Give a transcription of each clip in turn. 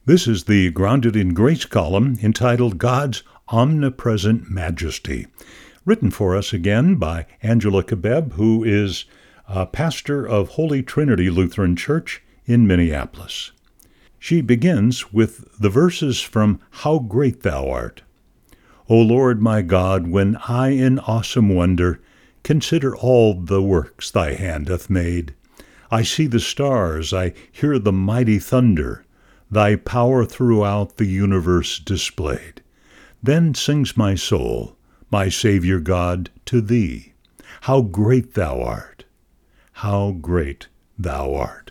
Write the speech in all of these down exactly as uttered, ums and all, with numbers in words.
This is the Grounded in Grace column entitled God's Omnipresent Majesty, written for us again by Angela Kebeb, who is a pastor of Holy Trinity Lutheran Church in Minneapolis. She begins with the verses from How Great Thou Art. O Lord my God, when I in awesome wonder consider all the works thy hand hath made, I see the stars, I hear the mighty thunder, thy power throughout the universe displayed. Then sings my soul, my Savior God, to thee. How great thou art! How great thou art!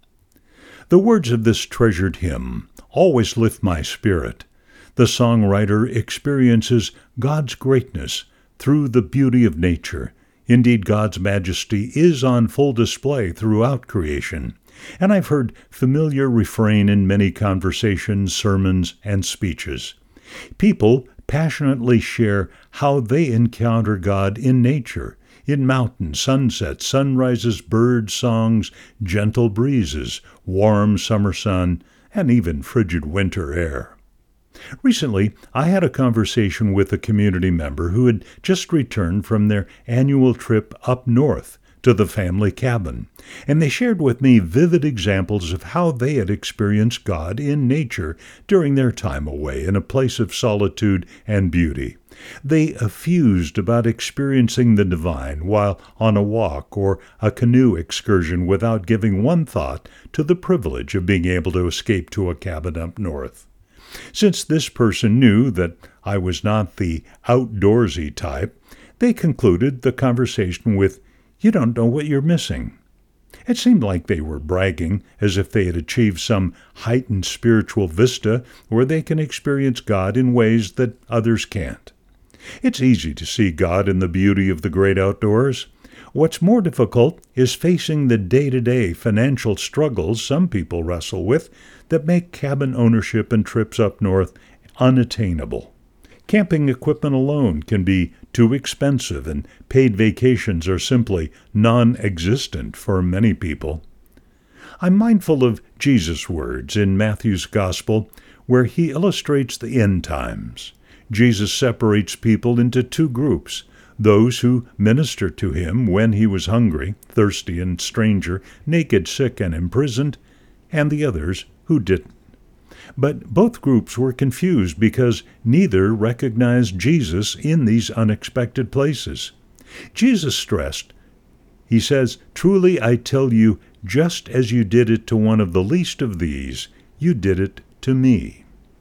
The words of this treasured hymn always lift my spirit. The songwriter experiences God's greatness through the beauty of nature. Indeed, God's majesty is on full display throughout creation. And I've heard familiar refrain in many conversations, sermons, and speeches. People passionately share how they encounter God in nature, in mountains, sunsets, sunrises, bird songs, gentle breezes, warm summer sun, and even frigid winter air. Recently, I had a conversation with a community member who had just returned from their annual trip up north to the family cabin, and they shared with me vivid examples of how they had experienced God in nature during their time away in a place of solitude and beauty. They effused about experiencing the divine while on a walk or a canoe excursion without giving one thought to the privilege of being able to escape to a cabin up north. Since this person knew that I was not the outdoorsy type, they concluded the conversation with, "You don't know what you're missing." It seemed like they were bragging, as if they had achieved some heightened spiritual vista where they can experience God in ways that others can't. It's easy to see God in the beauty of the great outdoors. What's more difficult is facing the day-to-day financial struggles some people wrestle with that make cabin ownership and trips up north unattainable. Camping equipment alone can be too expensive, and paid vacations are simply non-existent for many people. I'm mindful of Jesus' words in Matthew's Gospel, where he illustrates the end times. Jesus separates people into two groups: those who minister to him when he was hungry, thirsty, and stranger, naked, sick, and imprisoned, and the others who didn't. But both groups were confused because neither recognized Jesus in these unexpected places. Jesus stressed, he says, "Truly I tell you, just as you did it to one of the least of these, you did it to me."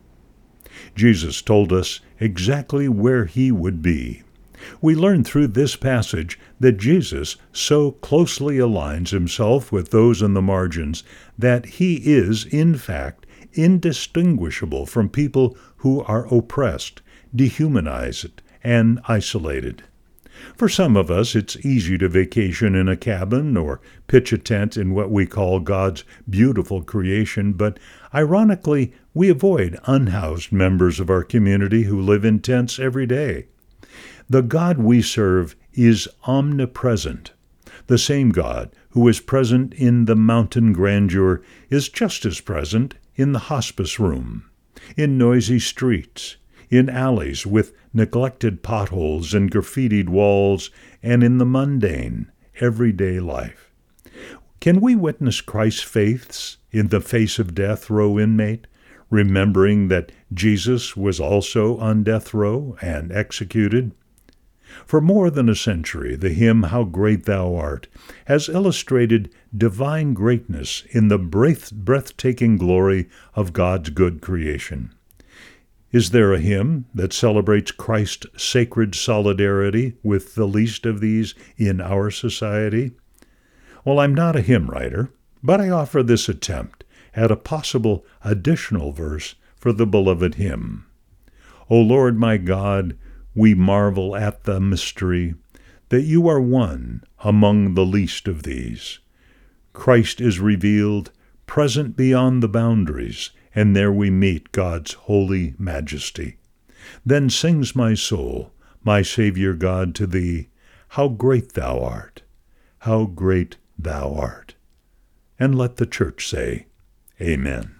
Jesus told us exactly where he would be. We learn through this passage that Jesus so closely aligns himself with those in the margins that he is, in fact, indistinguishable from people who are oppressed, dehumanized, and isolated. For some of us, it's easy to vacation in a cabin or pitch a tent in what we call God's beautiful creation, but ironically, we avoid unhoused members of our community who live in tents every day. The God we serve is omnipresent. The same God who is present in the mountain grandeur is just as present in the hospice room, in noisy streets, in alleys with neglected potholes and graffitied walls, and in the mundane, everyday life. Can we witness Christ's faiths in the face of death row inmate, remembering that Jesus was also on death row and executed? For more than a century, the hymn, How Great Thou Art, has illustrated divine greatness in the breath- breathtaking glory of God's good creation. Is there a hymn that celebrates Christ's sacred solidarity with the least of these in our society? Well, I'm not a hymn writer, but I offer this attempt at a possible additional verse for the beloved hymn. O Lord my God, we marvel at the mystery that you are one among the least of these. Christ is revealed, present beyond the boundaries, and there we meet God's holy majesty. Then sings my soul, my Savior God, to thee, how great thou art, how great thou art. And let the church say, Amen.